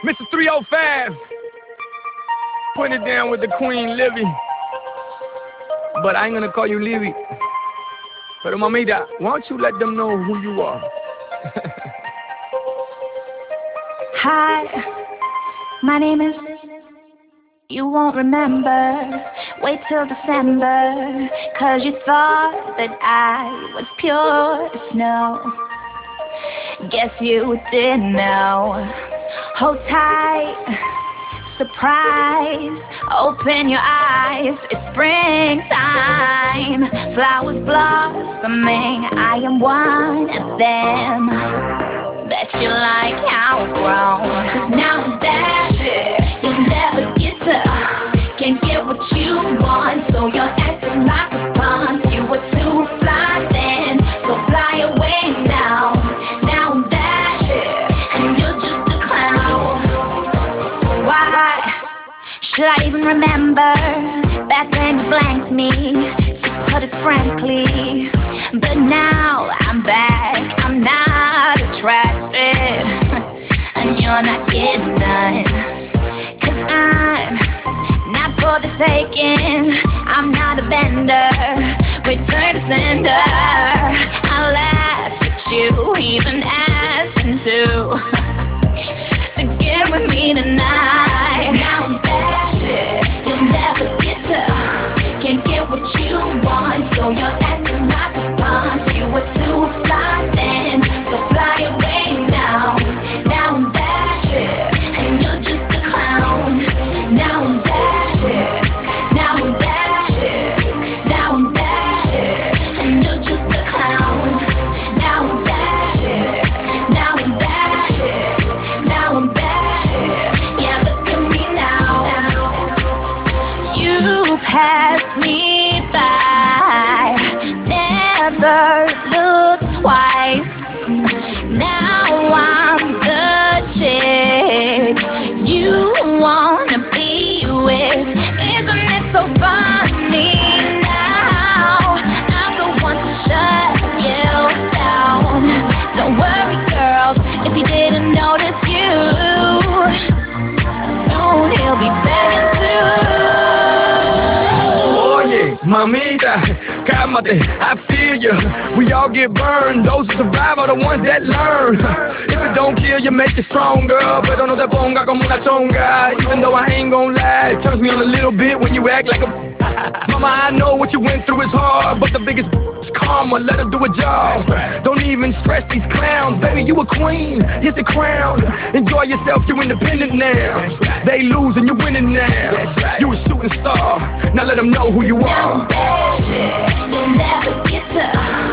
Mr. 305, putting it down with the Queen Livy. But I ain't gonna call you Livy. Pero mamita, why don't you let them know who you are? Hi, my name is... You won't remember. Wait till December, 'cause you thought that I was pure as snow. Guess you didn't know. Hold tight, surprise, open your eyes. It's springtime, flowers blossoming. I am one of them. Bet you like how it's grown. 'Cause now that you'll never get to, can't get what you want, so you're acting like a punk. You were too fly then, so fly away now. Now that and you're just a clown. Why should I even remember? Back then you blanked me, to put it frankly. But now I'm back, I'm not attracted, and you're not getting none. 'Cause I'm not for the taking, I'm not a bender, return to sender. I laugh at you, even asking to get with me tonight. Now that you'll never get to, can't get what you want, so you're acting like a punk. You were too fly then, so fly away now. Now that and you're just a clown. Now that now that and you're just a clown. Now that now I'm back. Yeah, look at me now. You passed me by, never looked twice. Now I'm the chick you wanna be with. Isn't it so funny now? I'm the one to shut you down. Don't worry, girls, if he didn't notice you, soon he'll be begging too. Oye, mamita, cálmate, I feel you. We all get burned, those who survive are the ones that learn. If it don't kill you, make you stronger, pero no te ponga como una chonga. Even though I ain't gon' lie, it turns me on a little bit when you act like a... Mama, I know what you went through is hard, but the biggest is karma, let her do a job. Don't even stress these clowns, baby, you a queen, here's the crown. Enjoy yourself, you're independent now. They lose and you're winning now. You a shooting star, now let them know who you are. Now that you'll never get to,